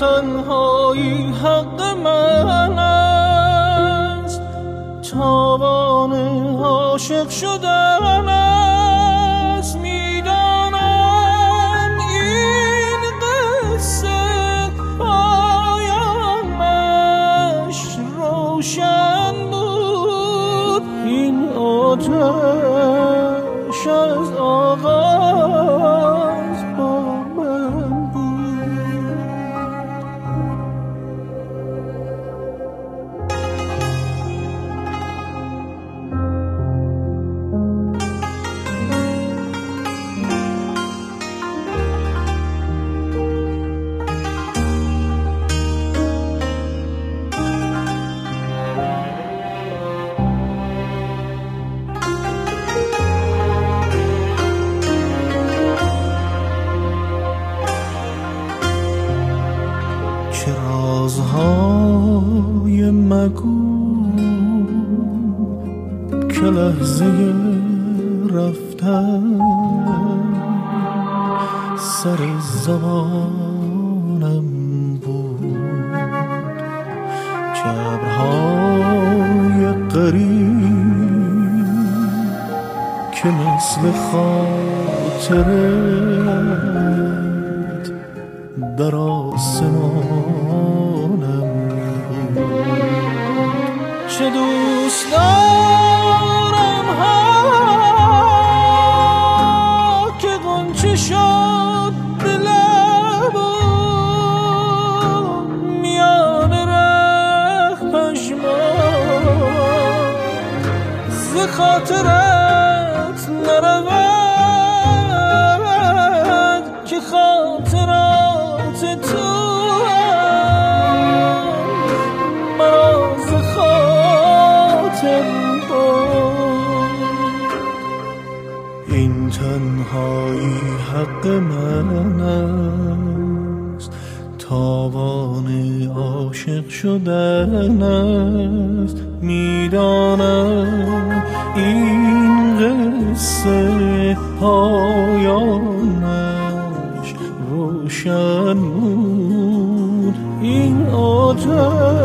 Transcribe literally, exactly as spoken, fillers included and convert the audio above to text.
تنهایی حق من است، تاوان عاشق شدن است. میدانم این قصه پایانش روشن بود، این آتش از آغاز با من بود. چه رازهای مگو که لحظه رفتن سر زبانم بود. چه ابرهای غریب که مثل خاطرت در آسمانم بود. چه دوست دارم ها که غنچه شد به لبم، میان ره پشمان ز خاطرت نرود که خاطرات تو مرا ز خاطر برد. این تنهایی حق من است، تاوان عاشق شدن است. میدانم این قصه پایانش روشن بود، این آتش